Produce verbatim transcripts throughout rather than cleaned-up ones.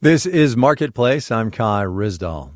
This is Marketplace. I'm Kai Ryssdal.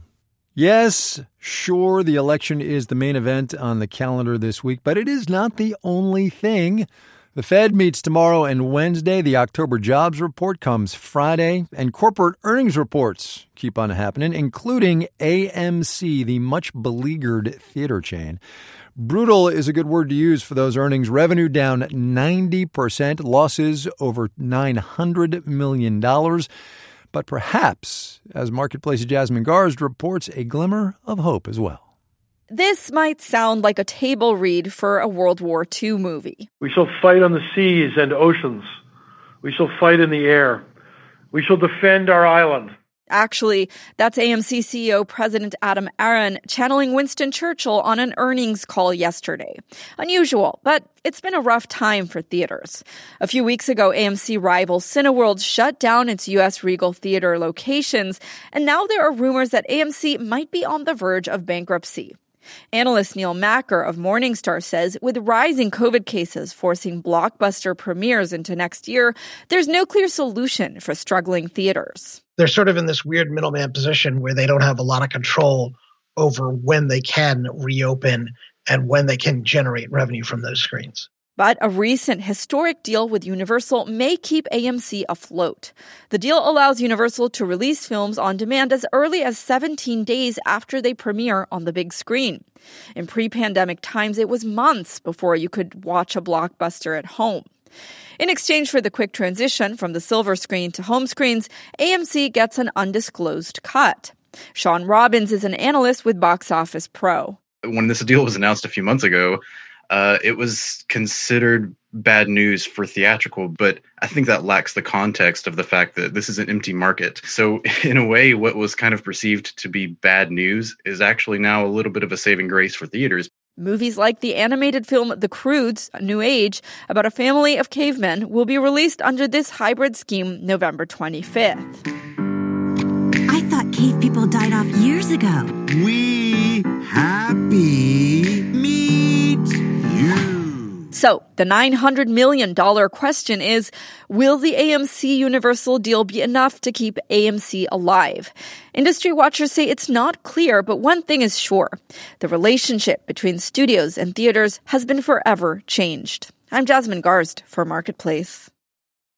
Yes, sure, the election is the main event on the calendar this week, but it is not the only thing. The Fed meets tomorrow and Wednesday. The October jobs report comes Friday, and corporate earnings reports keep on happening, including A M C, the much beleaguered theater chain. Brutal is a good word to use for those earnings. Revenue down ninety percent, losses over nine hundred million dollars. But perhaps, as Marketplace's Jasmine Garsd reports, a glimmer of hope as well. This might sound like a table read for a World War Two movie. We shall fight on the seas and oceans. We shall fight in the air. We shall defend our island. Actually, that's A M C C E O President Adam Aron channeling Winston Churchill on an earnings call yesterday. Unusual, but it's been a rough time for theaters. A few weeks ago, A M C rival Cineworld shut down its U S Regal Theater locations, and now there are rumors that A M C might be on the verge of bankruptcy. Analyst Neil Macker of Morningstar says with rising COVID cases forcing blockbuster premieres into next year, there's no clear solution for struggling theaters. They're sort of in this weird middleman position where they don't have a lot of control over when they can reopen and when they can generate revenue from those screens. But a recent historic deal with Universal may keep A M C afloat. The deal allows Universal to release films on demand as early as seventeen days after they premiere on the big screen. In pre-pandemic times, it was months before you could watch a blockbuster at home. In exchange for the quick transition from the silver screen to home screens, A M C gets an undisclosed cut. Sean Robbins is an analyst with Box Office Pro. When this deal was announced a few months ago, uh, it was considered bad news for theatrical, but I think that lacks the context of the fact that this is an empty market. So in a way, what was kind of perceived to be bad news is actually now a little bit of a saving grace for theaters. Movies like the animated film The Croods, A New Age, about a family of cavemen, will be released under this hybrid scheme November twenty-fifth. I thought cave people died off years ago. We happy meet you. So, the nine hundred million dollars question is, will the A M C Universal deal be enough to keep A M C alive? Industry watchers say it's not clear, but one thing is sure. The relationship between studios and theaters has been forever changed. I'm Jasmine Garsd for Marketplace.